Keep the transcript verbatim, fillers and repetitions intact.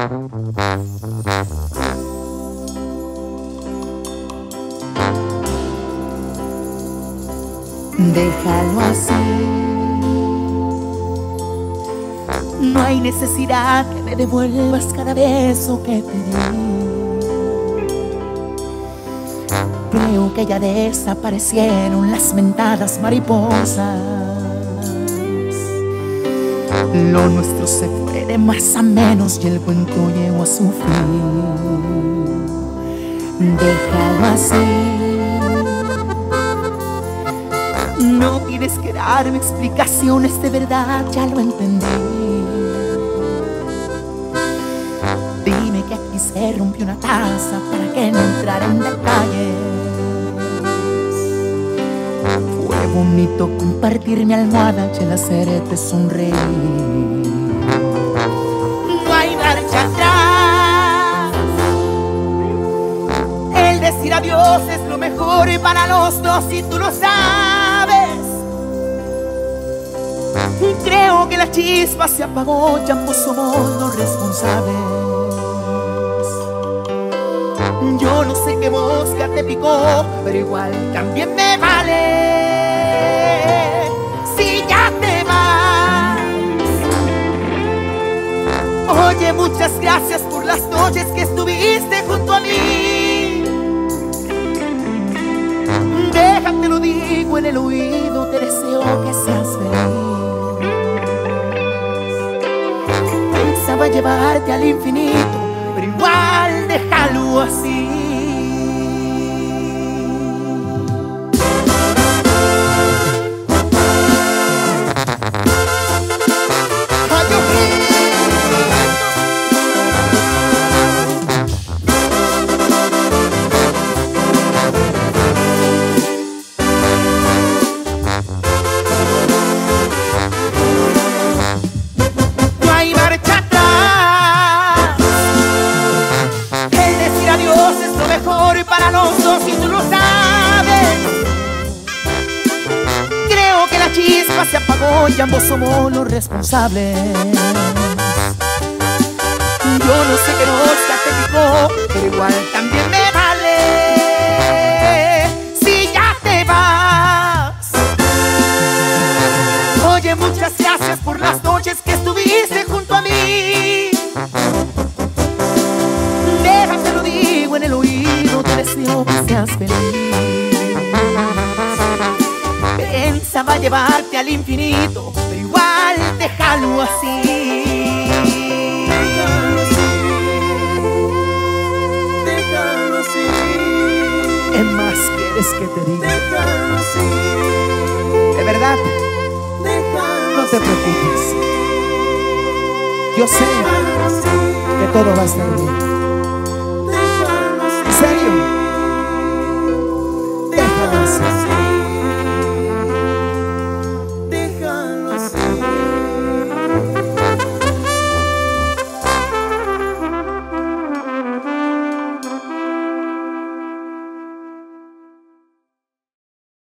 Déjalo así. No hay necesidad que me devuelvas cada beso que te di. Creo que ya desaparecieron las mentadas mariposas. Lo nuestro se fue de más a menos y el cuento llegó a su fin. Déjalo así. No tienes que darme explicaciones, de verdad ya lo entendí. Dime que aquí se rompió una taza para que no entrara en detalles. Fue bonito compartir mi almohada y el hacerte sonreír. No hay marcha atrás. El decir adiós es lo mejor para los dos y tú lo sabes. Creo que la chispa se apagó y ambos somos los responsables. Yo no sé qué mosca te picó, pero igual también me vale. Si ya te vas. Oye, muchas gracias por las noches que estuviste junto a mí. Déjate lo digo en el oído, te deseo que seas feliz. Pensaba llevarte al infinito, pero igual déjalo así. Para los dos y tú lo sabes. Creo que la chispa se apagó y ambos somos los responsables. Yo no sé qué mosca te picó, pero igual también me vale. Si ya te vas. Oye, muchas gracias por las noches que estuviste junto a mí. Déjate lo digo en el oído, te deseo que seas feliz. Pensaba llevarte al infinito, pero igual déjalo así. Déjalo así, déjalo así. ¿Qué más quieres que te diga? Déjalo así. De verdad, Déjalo no te preocupes. Yo sé así. que todo va a estar bien.